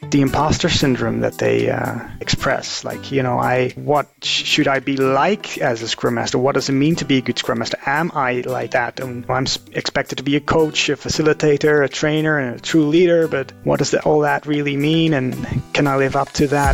the imposter syndrome that they express. Like, what should I be like as a Scrum Master? What does it mean to be a good Scrum Master? Am I like that? And I'm expected to be a coach, a facilitator, a trainer, and a true leader, but what does all that really mean? And can I live up to that?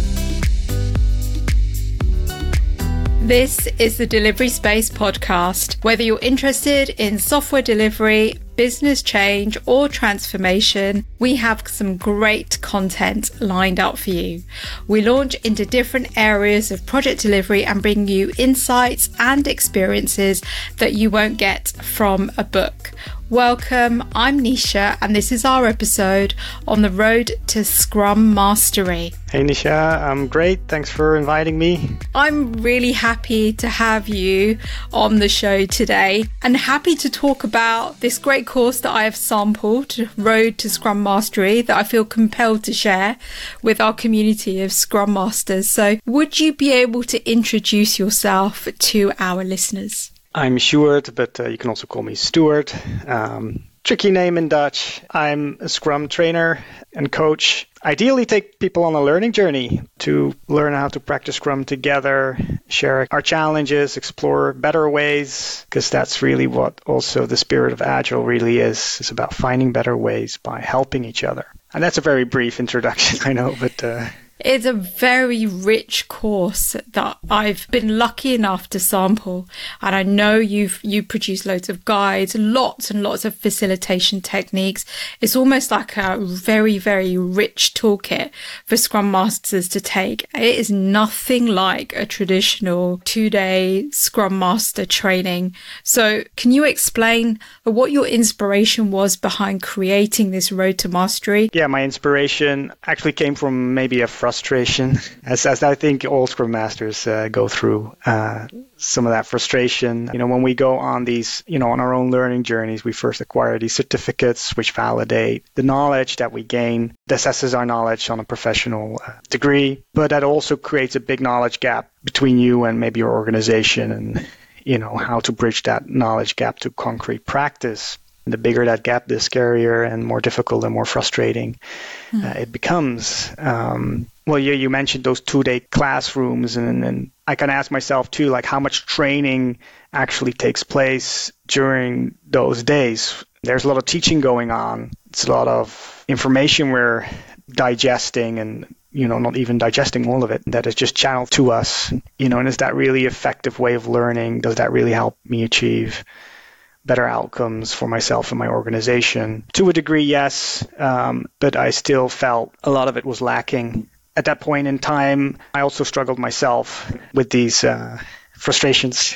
This is the Delivery Space podcast. Whether you're interested in software delivery, business change, or transformation, we have some great content lined up for you. We launch into different areas of project delivery and bring you insights and experiences that you won't get from a book. Welcome, I'm Nisha, and this is our episode on the road to Scrum Mastery. Hey Nisha, I'm great. Thanks for inviting me. I'm really happy to have you on the show today and happy to talk about this great course that I have sampled, Road to Scrum Mastery, that I feel compelled to share with our community of Scrum Masters. So would you be able to introduce yourself to our listeners? I'm Sjoerd, but you can also call me Stuart. Tricky name in Dutch. I'm a Scrum trainer and coach. Ideally take people on a learning journey to learn how to practice Scrum together, share our challenges, explore better ways, because that's really what also the spirit of Agile really is. It's about finding better ways by helping each other. And that's a very brief introduction, I know, but... It's a very rich course that I've been lucky enough to sample. And I know you produce loads of guides, lots and lots of facilitation techniques. It's almost like a very, very rich toolkit for Scrum Masters to take. It is nothing like a traditional 2-day Scrum Master training. So can you explain what your inspiration was behind creating this Road to Mastery? Yeah, my inspiration actually came from maybe a frustration, as I think all Scrum Masters go through some of that frustration. When we go on these, on our own learning journeys, we first acquire these certificates which validate the knowledge that we gain, assesses our knowledge on a professional degree, but that also creates a big knowledge gap between you and maybe your organization and, how to bridge that knowledge gap to concrete practice. The bigger that gap, the scarier and more difficult and more frustrating it becomes. You mentioned those 2-day classrooms, and I can ask myself too, like how much training actually takes place during those days. There's a lot of teaching going on. It's a lot of information we're digesting and, not even digesting all of it, that is just channeled to us, and is that really effective way of learning? Does that really help me achieve better outcomes for myself and my organization? To a degree, yes, but I still felt a lot of it was lacking. At that point in time, I also struggled myself with these frustrations,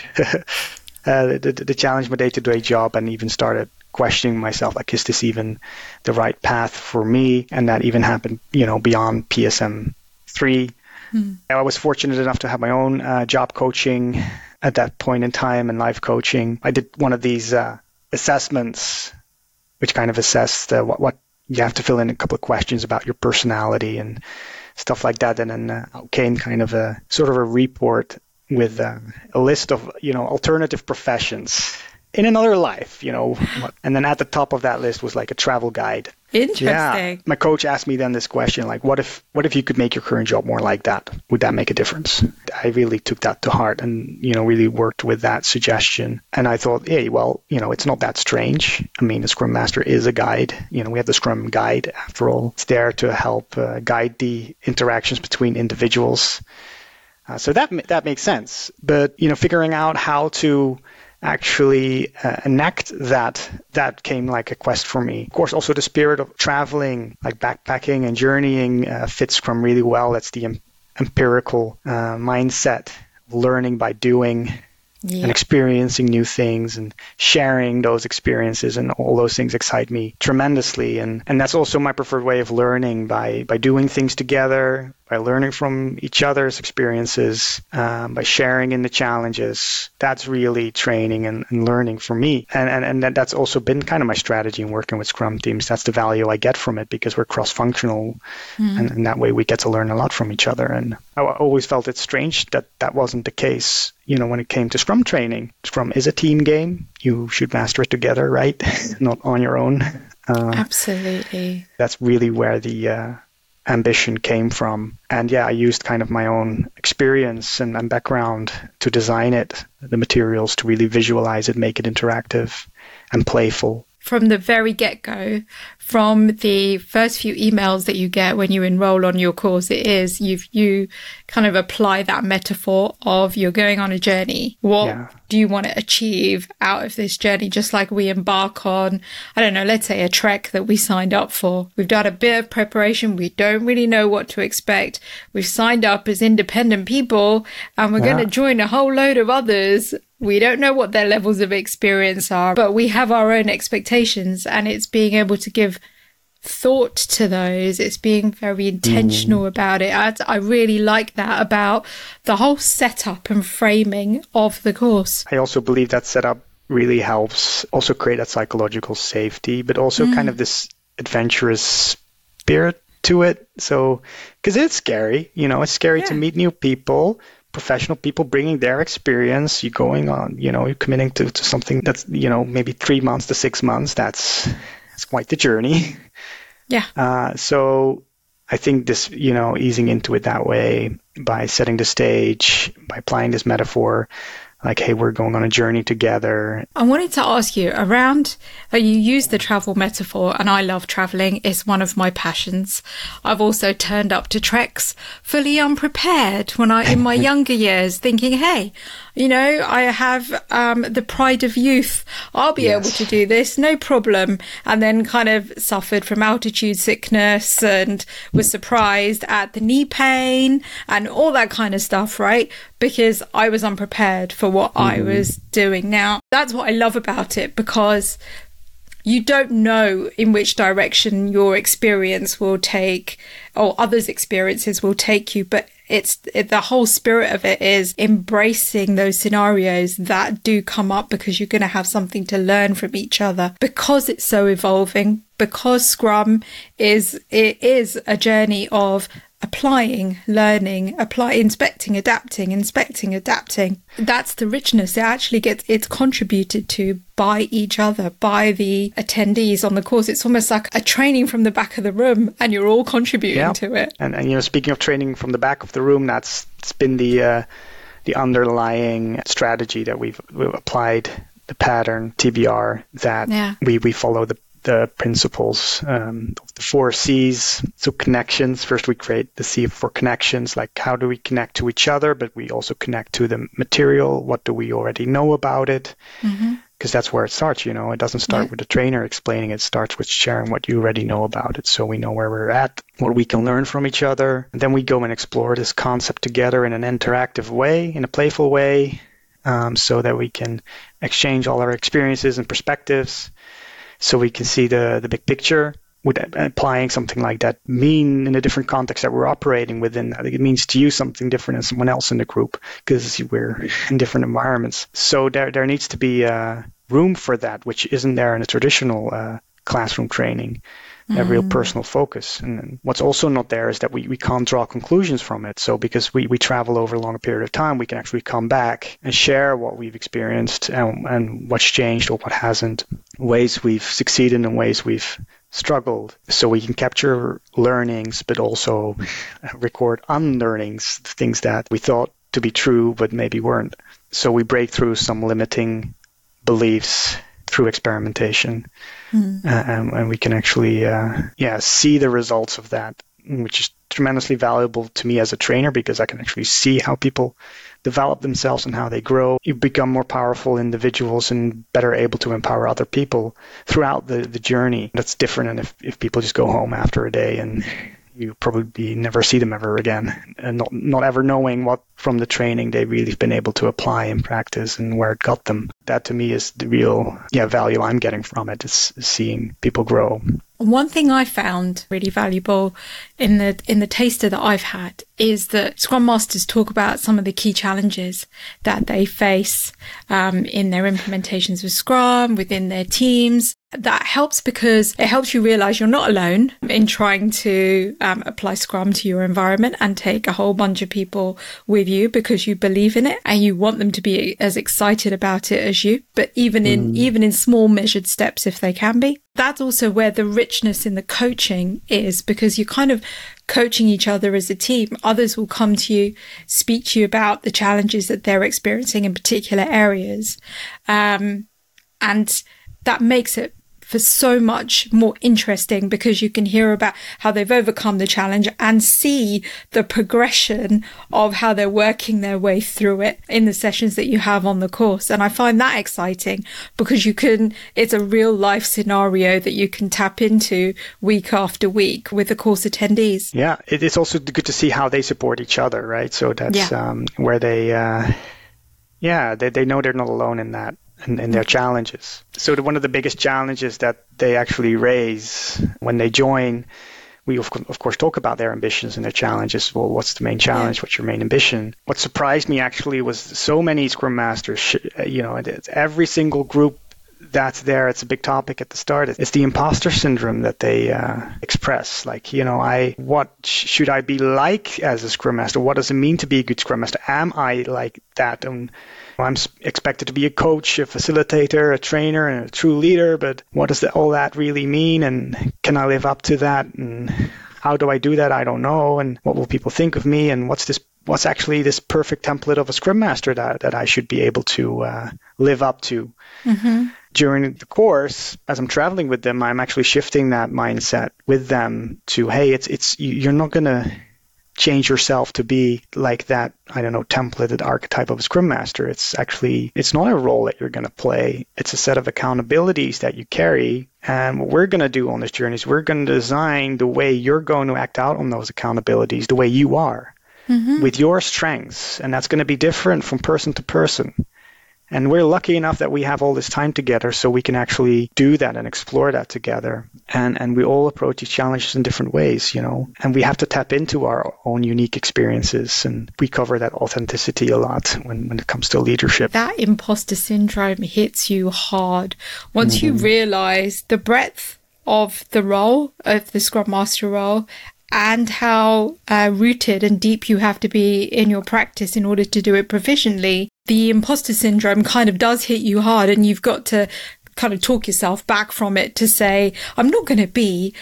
the challenge my day-to-day job, and even started questioning myself, like, is this even the right path for me? And that even happened, beyond PSM 3. I was fortunate enough to have my own job coaching at that point in time and life coaching. I did one of these assessments, which kind of assessed what you have to fill in a couple of questions about your personality and stuff like that. And then came kind of a sort of a report with a list of, alternative professions in another life, and then at the top of that list was like a travel guide. Interesting. Yeah. My coach asked me then this question, like, what if you could make your current job more like that? Would that make a difference? I really took that to heart and, really worked with that suggestion. And I thought, hey, well, it's not that strange. I mean, the Scrum Master is a guide. We have the Scrum Guide after all. It's there to help guide the interactions between individuals. So that makes sense. But, figuring out how to actually enact that came like a quest for me. Of course, also the spirit of traveling, like backpacking and journeying, fits Scrum really well. That's the empirical mindset, learning by doing. And experiencing new things and sharing those experiences, and all those things excite me tremendously. And that's also my preferred way of learning, by doing things together, by learning from each other's experiences, by sharing in the challenges. That's really training and learning for me. And that's also been kind of my strategy in working with Scrum teams. That's the value I get from it, because we're cross-functional, and that way we get to learn a lot from each other. And I always felt it strange that wasn't the case, when it came to Scrum training. Scrum is a team game. You should master it together, right? Not on your own. Absolutely. That's really where the ambition came from. And yeah, I used kind of my own experience and background to design it, the materials, to really visualize it, make it interactive and playful. From the very get-go, from the first few emails that you get when you enroll on your course, you kind of apply that metaphor of you're going on a journey. What do you want to achieve out of this journey? Just like we embark on, I don't know, let's say a trek that we signed up for. We've done a bit of preparation. We don't really know what to expect. We've signed up as independent people and we're going to join a whole load of others. We don't know what their levels of experience are, but we have our own expectations, and it's being able to give thought to those. It's being very intentional about it. I really like that about the whole setup and framing of the course. I also believe that setup really helps also create that psychological safety, but also kind of this adventurous spirit to it. So, because it's scary, it's scary to meet new people, professional people bringing their experience. You're going on, you're committing to something that's, maybe 3 months to 6 months. That's quite the journey. Yeah. So I think this, easing into it that way by setting the stage, by applying this metaphor, like, hey, we're going on a journey together. I wanted to ask you around, you use the travel metaphor, and I love traveling. It's one of my passions. I've also turned up to treks fully unprepared in my younger years, thinking, hey, I have the pride of youth. I'll be able to do this, no problem. And then kind of suffered from altitude sickness and was surprised at the knee pain and all that kind of stuff, right? Because I was unprepared for what I was doing. Now, that's what I love about it, because you don't know in which direction your experience will take or others' experiences will take you, but the whole spirit of it is embracing those scenarios that do come up, because you're going to have something to learn from each other, because it's so evolving, because Scrum is a journey of applying, learning, inspecting, adapting. That's the richness. It's contributed to by each other, by the attendees on the course. It's almost like a training from the back of the room, and you're all contributing to it. And speaking of training from the back of the room, it's been the underlying strategy that we've applied, the pattern TBR, that we follow the principles of the 4 C's. So connections. First, we create the C for connections, like how do we connect to each other, but we also connect to the material. What do we already know about it? Because that's where it starts, It doesn't start with the trainer explaining. It starts with sharing what you already know about it, so we know where we're at, what we can learn from each other. And then we go and explore this concept together in an interactive way, in a playful way, so that we can exchange all our experiences and perspectives, so we can see the big picture. Would applying something like that mean in a different context that we're operating within? I think it means to you something different than someone else in the group, because we're in different environments. So there needs to be room for that, which isn't there in a traditional classroom training. A real personal focus. And what's also not there is that we can't draw conclusions from it. So because we travel over a longer period of time, we can actually come back and share what we've experienced and what's changed or what hasn't, ways we've succeeded and ways we've struggled. So we can capture learnings, but also record unlearnings, things that we thought to be true, but maybe weren't. So we break through some limiting beliefs through experimentation. And we can actually see the results of that, which is tremendously valuable to me as a trainer, because I can actually see how people develop themselves and how they grow. You become more powerful individuals and better able to empower other people throughout the journey. That's different than if people just go home after a day and you probably never see them ever again, and not ever knowing what from the training they've really been able to apply in practice and where it got them. That to me is the real value I'm getting from it, is seeing people grow. One thing I found really valuable in the taster that I've had is that Scrum Masters talk about some of the key challenges that they face in their implementations with Scrum, within their teams. That helps because it helps you realize you're not alone in trying to apply Scrum to your environment and take a whole bunch of people with you, because you believe in it and you want them to be as excited about it as you, but even in small measured steps if they can be. That's also where the richness in the coaching is, because you're kind of coaching each other as a team. Others will come to you, speak to you about the challenges that they're experiencing in particular areas. And that makes it for so much more interesting, because you can hear about how they've overcome the challenge and see the progression of how they're working their way through it in the sessions that you have on the course. And I find that exciting, because it's a real life scenario that you can tap into week after week with the course attendees. Yeah, it's also good to see how they support each other, right? So that's where they know they're not alone in that. And their challenges. So one of the biggest challenges that they actually raise when they join, we of course talk about their ambitions and their challenges. Well, what's the main challenge? Yeah. What's your main ambition? What surprised me actually was so many Scrum Masters, every single group that's there, it's a big topic at the start. It's the imposter syndrome that they express. Like, what should I be like as a Scrum Master? What does it mean to be a good Scrum Master? Am I like that? And I'm expected to be a coach, a facilitator, a trainer, and a true leader, but what does all that really mean? And can I live up to that? And how do I do that? I don't know. And what will people think of me? And what's actually this perfect template of a Scrum Master that I should be able to live up to? Mm-hmm. During the course, as I'm traveling with them, I'm actually shifting that mindset with them to, hey, you're not going to change yourself to be like that, templated archetype of a Scrum Master. It's not a role that you're going to play. It's a set of accountabilities that you carry. And what we're going to do on this journey is we're going to design the way you're going to act out on those accountabilities, the way you are, with your strengths. And that's going to be different from person to person. And we're lucky enough that we have all this time together so we can actually do that and explore that together. And we all approach these challenges in different ways, and we have to tap into our own unique experiences. And we cover that authenticity a lot when it comes to leadership. That imposter syndrome hits you hard once you realize the breadth of the role, of the Scrum Master role, and how rooted and deep you have to be in your practice in order to do it proficiently. The imposter syndrome kind of does hit you hard, and you've got to kind of talk yourself back from it to say, I'm not going to be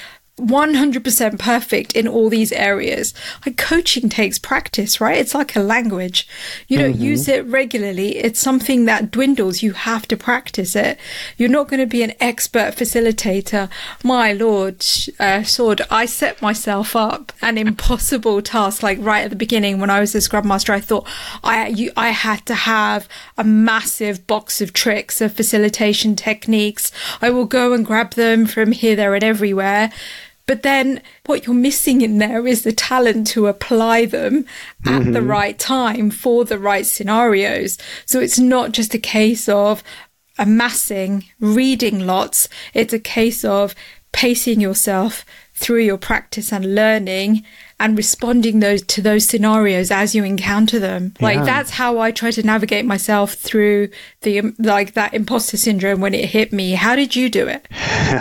100% perfect in all these areas. Like, coaching takes practice, right? It's like a language. You don't use it regularly. It's something that dwindles. You have to practice it. You're not going to be an expert facilitator. My Lord, Sword, I set myself up an impossible task. Like, right at the beginning when I was a Scrum Master, I thought I had to have a massive box of tricks, of facilitation techniques. I will go and grab them from here, there, and everywhere. But then what you're missing in there is the talent to apply them at the right time for the right scenarios. So it's not just a case of amassing, reading lots. It's a case of pacing yourself through your practice and learning and responding to those scenarios as you encounter them. Yeah. Like, that's how I try to navigate myself through that imposter syndrome when it hit me. How did you do it?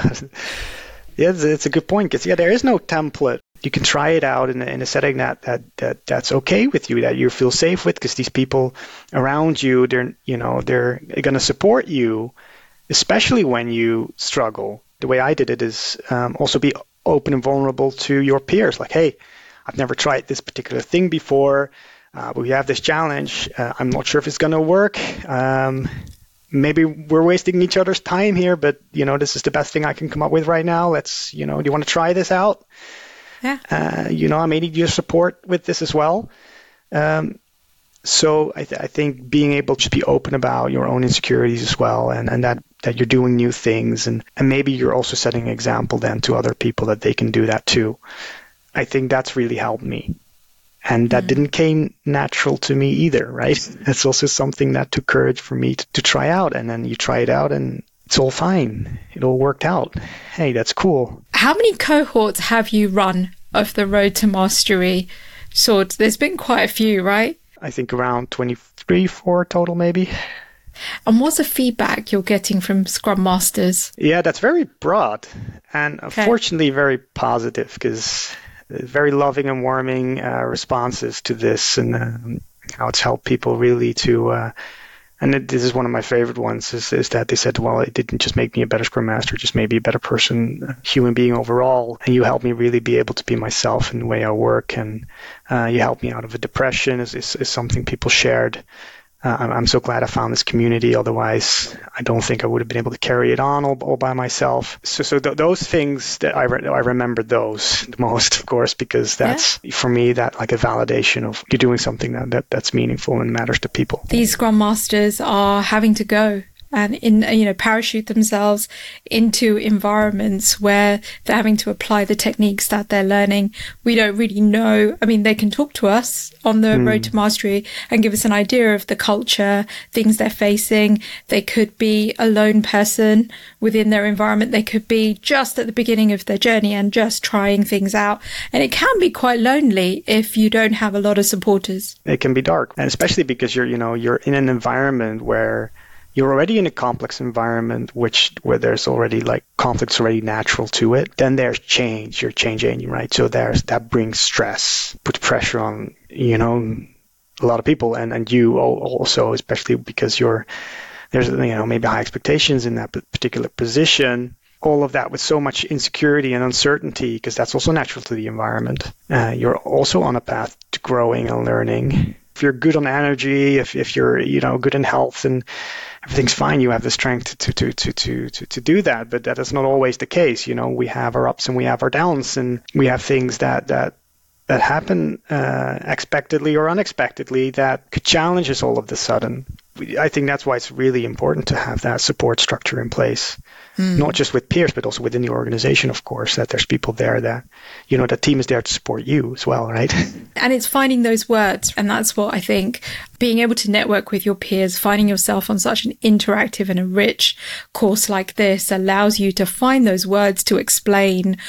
Yeah, it's a good point, because there is no template. You can try it out in a setting that's okay with you, that you feel safe with, because these people around you, they're going to support you, especially when you struggle. The way I did it is also be open and vulnerable to your peers. Like, hey, I've never tried this particular thing before, but we have this challenge. I'm not sure if it's going to work. Maybe we're wasting each other's time here, but, this is the best thing I can come up with right now. Let's, do you want to try this out? Yeah. I may need your support with this as well. So I think being able to be open about your own insecurities as well, and that you're doing new things, and maybe you're also setting an example then to other people that they can do that too. I think that's really helped me. And that didn't came natural to me either, right? It's also something that took courage for me to try out. And then you try it out and it's all fine. It all worked out. Hey, that's cool. How many cohorts have you run of the Road to Mastery? So there's been quite a few, right? I think around 23, 4 total maybe. And what's the feedback you're getting from Scrum Masters? Yeah, that's very broad and fortunately very positive, because very loving and warming responses to this, and how it's helped people really to And this is one of my favorite ones, is that they said, well, it didn't just make me a better Scrum Master, it just made me a better person, human being overall. And you helped me really be able to be myself in the way I work. And you helped me out of a depression is something people shared. I'm so glad I found this community. Otherwise, I don't think I would have been able to carry it on all by myself. So those things that I remember those the most, of course, because that's for me that like a validation of you're doing something that's meaningful and matters to people. These Scrum Masters are having to go and parachute themselves into environments where they're having to apply the techniques that they're learning. We don't really know. I mean, they can talk to us on the road to mastery and give us an idea of the culture, things they're facing. They could be a lone person within their environment. They could be just at the beginning of their journey and just trying things out. And it can be quite lonely if you don't have a lot of supporters. It can be dark, and especially because you're in an environment where you're already in a complex environment where there's already like conflicts already natural to it. Then there's change. You're changing, right? So that brings stress, puts pressure on, a lot of people and you also, especially because there's maybe high expectations in that particular position. All of that with so much insecurity and uncertainty, because that's also natural to the environment. You're also on a path to growing and learning. If you're good on energy, if you're good in health and everything's fine, you have the strength to do that. But that is not always the case. We have our ups and we have our downs, and we have things that happen expectedly or unexpectedly that could challenge us all of a sudden. I think that's why it's really important to have that support structure in place. Not just with peers, but also within the organization, of course, that there's people there that, the team is there to support you as well, right? And it's finding those words. And that's what I think, being able to network with your peers, finding yourself on such an interactive and a rich course like this allows you to find those words to explain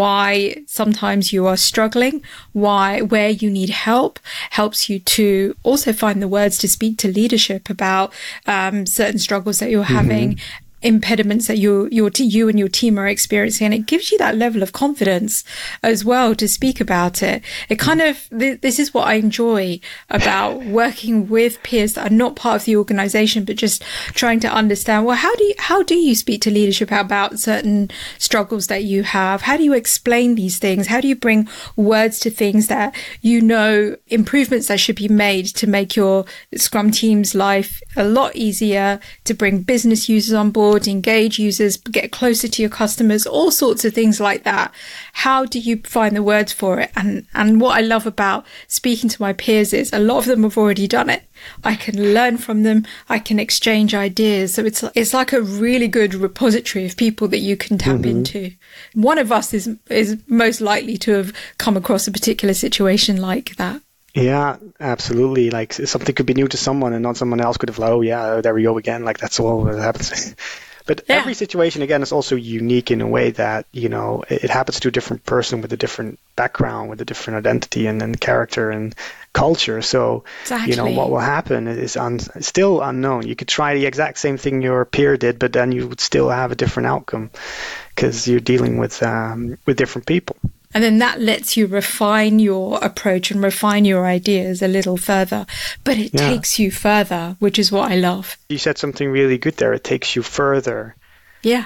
why sometimes you are struggling, where you need help, helps you to also find the words to speak to leadership about certain struggles that you're having, impediments that you and your team are experiencing, and it gives you that level of confidence as well to speak about it. It kind of, this is what I enjoy about working with peers that are not part of the organization, but just trying to understand, well, how do you speak to leadership about certain struggles that you have? How do you explain these things? How do you bring words to things that improvements that should be made to make your Scrum team's life a lot easier, to bring business users on board, engage users, get closer to your customers, all sorts of things like that. How do you find the words for it? And what I love about speaking to my peers is a lot of them have already done it. I can learn from them. I can exchange ideas. So it's like a really good repository of people that you can tap into. One of us is most likely to have come across a particular situation like that. Yeah, absolutely. Like something could be new to someone and not someone else could have, there we go again. Like that's all that happens. But every situation, again, is also unique in a way that, it happens to a different person with a different background, with a different identity and character and culture. So, exactly. What will happen is still unknown. You could try the exact same thing your peer did, but then you would still have a different outcome because you're dealing with different people. And then that lets you refine your approach and refine your ideas a little further. But it takes you further, which is what I love. You said something really good there. It takes you further. Yeah.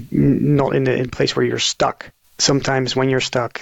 Not in a place where you're stuck. Sometimes when you're stuck,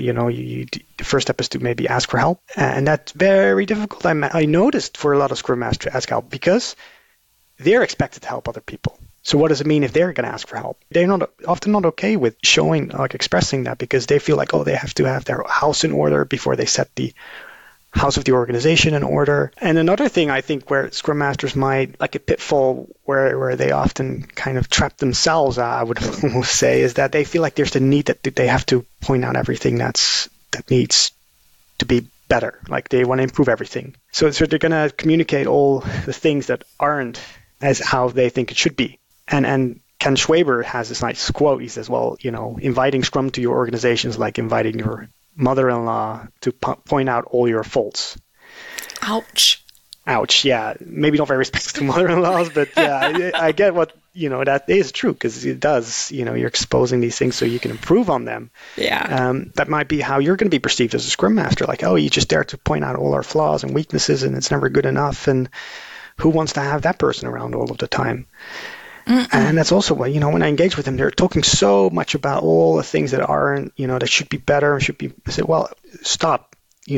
the first step is to maybe ask for help. And that's very difficult. I noticed for a lot of Scrum Masters to ask help because they're expected to help other people. So what does it mean if they're going to ask for help? They're often not okay with expressing that because they feel like, they have to have their house in order before they set the house of the organization in order. And another thing I think where Scrum Masters might, like a pitfall where they often kind of trap themselves, I would almost say, is that they feel like there's the need that they have to point out everything that needs to be better. Like they want to improve everything. So they're going to communicate all the things that aren't as how they think it should be. And Ken Schwaber has this nice quote. He says, inviting Scrum to your organization is like inviting your mother-in-law to point out all your faults. Ouch. Yeah. Maybe not very respectful to mother-in-laws, but yeah, I get what, that is true because it does, you're exposing these things so you can improve on them. Yeah. That might be how you're going to be perceived as a Scrum Master. Like, you just dare to point out all our flaws and weaknesses and it's never good enough. And who wants to have that person around all of the time? And that's also why, when I engage with them, they're talking so much about all the things that aren't, that should be better, I say, well, stop,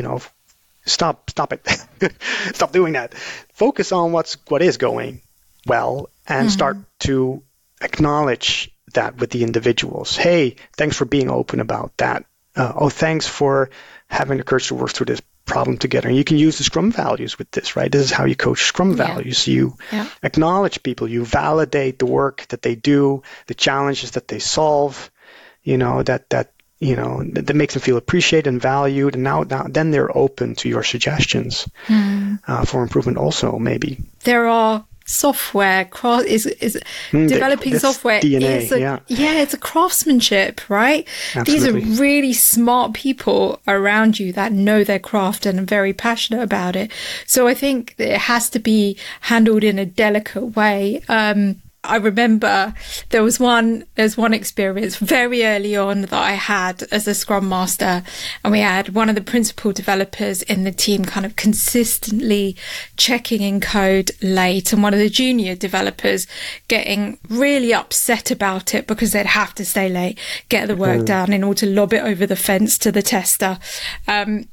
stop it. Stop doing that. Focus on what is going well and start to acknowledge that with the individuals. Hey, thanks for being open about that. Thanks for having the courage to work through this problem together. And you can use the Scrum values with this, right? This is how you coach Scrum values. You acknowledge people, you validate the work that they do, the challenges that they solve, that makes them feel appreciated and valued. And now then they're open to your suggestions for improvement also, maybe. There are software developing software DNA, it's a craftsmanship, right? Absolutely. These are really smart people around you that know their craft and are very passionate about it. So I think it has to be handled in a delicate way. I remember there's one experience very early on that I had as a Scrum Master, and we had one of the principal developers in the team kind of consistently checking in code late, and one of the junior developers getting really upset about it because they'd have to stay late, get the work done in order to lob it over the fence to the tester. And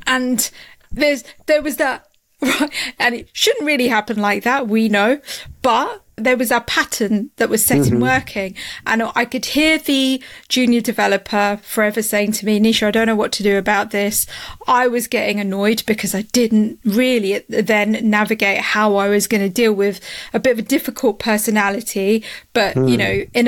there was that, and it shouldn't really happen like that, we know, but there was a pattern that was set in working, and I could hear the junior developer forever saying to me, Nisha, I don't know what to do about this. I was getting annoyed because I didn't really then navigate how I was going to deal with a bit of a difficult personality, but in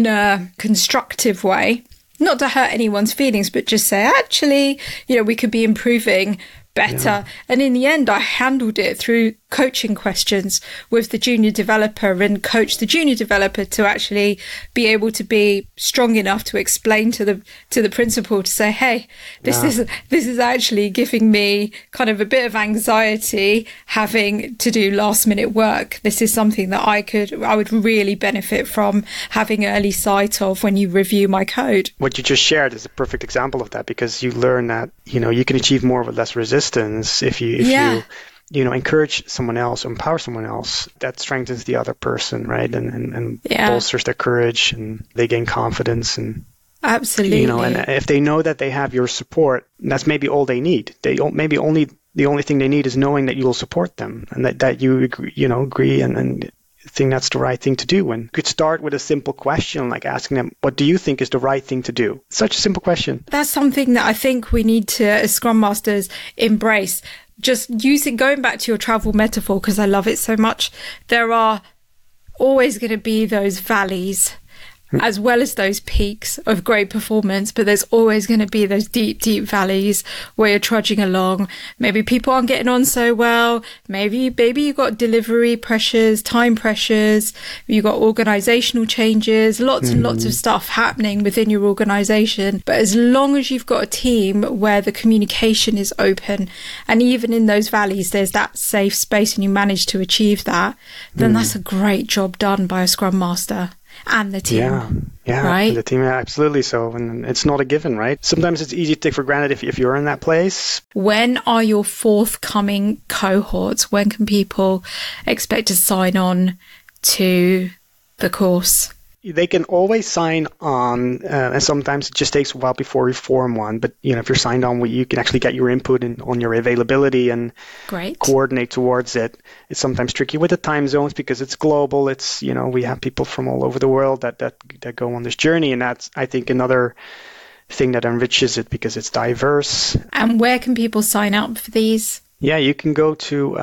a constructive way, not to hurt anyone's feelings, but just say, actually, we could be improving better. Yeah. And in the end, I handled it through coaching questions with the junior developer and coached the junior developer to actually be able to be strong enough to explain to the principal to say, hey, this is actually giving me kind of a bit of anxiety having to do last minute work. This is something that I would really benefit from having early sight of when you review my code. What you just shared is a perfect example of that, because you learn that, you can achieve more with less resistance if you encourage someone else, empower someone else. That strengthens the other person, right? And bolsters their courage, and they gain confidence. And absolutely, and if they know that they have your support, that's maybe all they need. Maybe only the only thing they need is knowing that you will support them, and that you agree and think that's the right thing to do. And you could start with a simple question like asking them, what do you think is the right thing to do? Such a simple question. That's something that I think we need to, as Scrum Masters, embrace. Just going back to your travel metaphor, because I love it so much, there are always going to be those valleys as well as those peaks of great performance, but there's always going to be those deep, deep valleys where you're trudging along. Maybe people aren't getting on so well. Maybe you've got delivery pressures, time pressures, you've got organizational changes, lots and lots of stuff happening within your organization. But as long as you've got a team where the communication is open, and even in those valleys, there's that safe space and you manage to achieve that, then that's a great job done by a Scrum Master. And the team. Yeah, right? The team, absolutely so. And it's not a given, right? Sometimes it's easy to take for granted if you're in that place. When are your forthcoming cohorts? When can people expect to sign on to the course? They can always sign on, and sometimes it just takes a while before we form one. But if you're signed on, you can actually get your input on your availability and coordinate towards it. It's sometimes tricky with the time zones because it's global. It's we have people from all over the world that go on this journey, and that's, I think, another thing that enriches it because it's diverse. And where can people sign up for these? Yeah, you can go to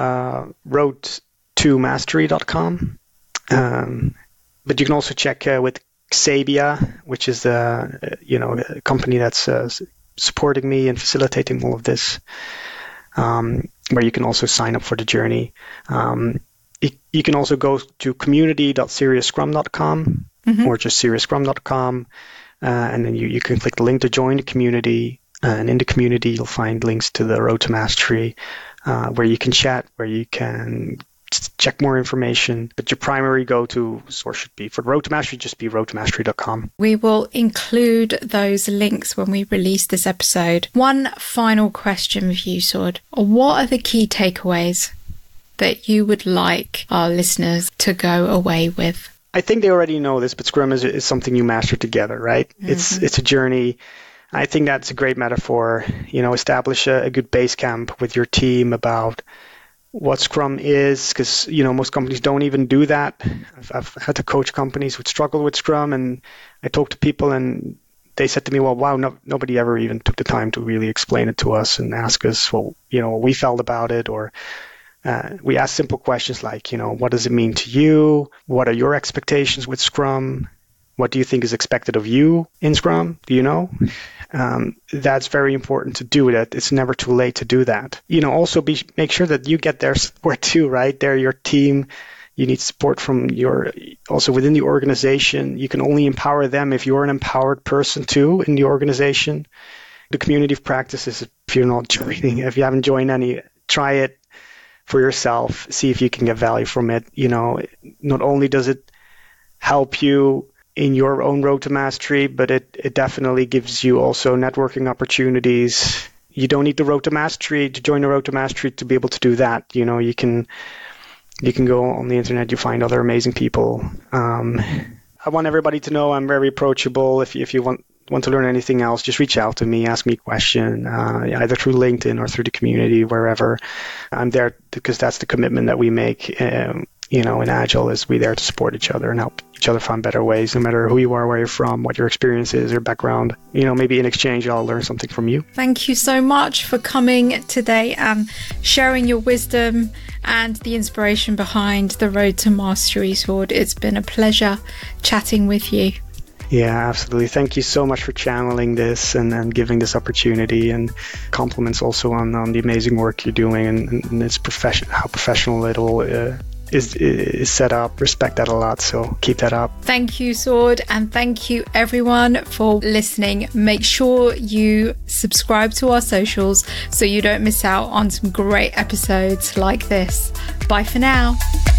road2mastery.com. But you can also check with Xebia, which is a company that's supporting me and facilitating all of this, where you can also sign up for the journey. You can also go to community.seriousscrum.com or just seriousscrum.com, and then you can click the link to join the community. And in the community, you'll find links to the Road to Mastery, where you can chat, where you can check more information, but your primary go-to source should be for Road to Mastery, just be roadtomastery.com. We will include those links when we release this episode. One final question for you, Sjoerd. What are the key takeaways that you would like our listeners to go away with? I think they already know this, but Scrum is something you master together, right? Mm-hmm. It's a journey. I think that's a great metaphor. Establish a good base camp with your team about what Scrum is, because most companies don't even do that. I've had to coach companies who struggle with Scrum, and I talk to people and they said to me, well, wow, nobody ever even took the time to really explain it to us and ask us what we felt about it. Or we ask simple questions like, what does it mean to you? What are your expectations with Scrum? What do you think is expected of you in Scrum? Do you know? That's very important to do that. It's never too late to do that. Also make sure that you get their support too, right? They're your team. You need support from also within the organization. You can only empower them if you're an empowered person too in the organization. The community of practices, if you haven't joined any, try it for yourself. See if you can get value from it. Not only does it help you in your own road to mastery, but it definitely gives you also networking opportunities. You don't need the road to mastery to join the road to mastery to be able to do that. You can go on the internet, you find other amazing people. I want everybody to know I'm very approachable. If you want to learn anything else, just reach out to me, ask me a question, either through LinkedIn or through the community, wherever. I'm there because that's the commitment that we make. In Agile, is we there to support each other and help each other find better ways, no matter who you are, where you're from, what your experience is, your background. Maybe in exchange, I'll learn something from you. Thank you so much for coming today and sharing your wisdom and the inspiration behind the Road to Mastery, Sjoerd. It's been a pleasure chatting with you. Yeah, absolutely. Thank you so much for channeling this and giving this opportunity, and compliments also on the amazing work you're doing and it's how professional it all is set up. Respect that a lot, so keep that up. Thank you, Sjoerd, and thank you everyone for listening. Make sure you subscribe to our socials so you don't miss out on some great episodes like this. Bye for now.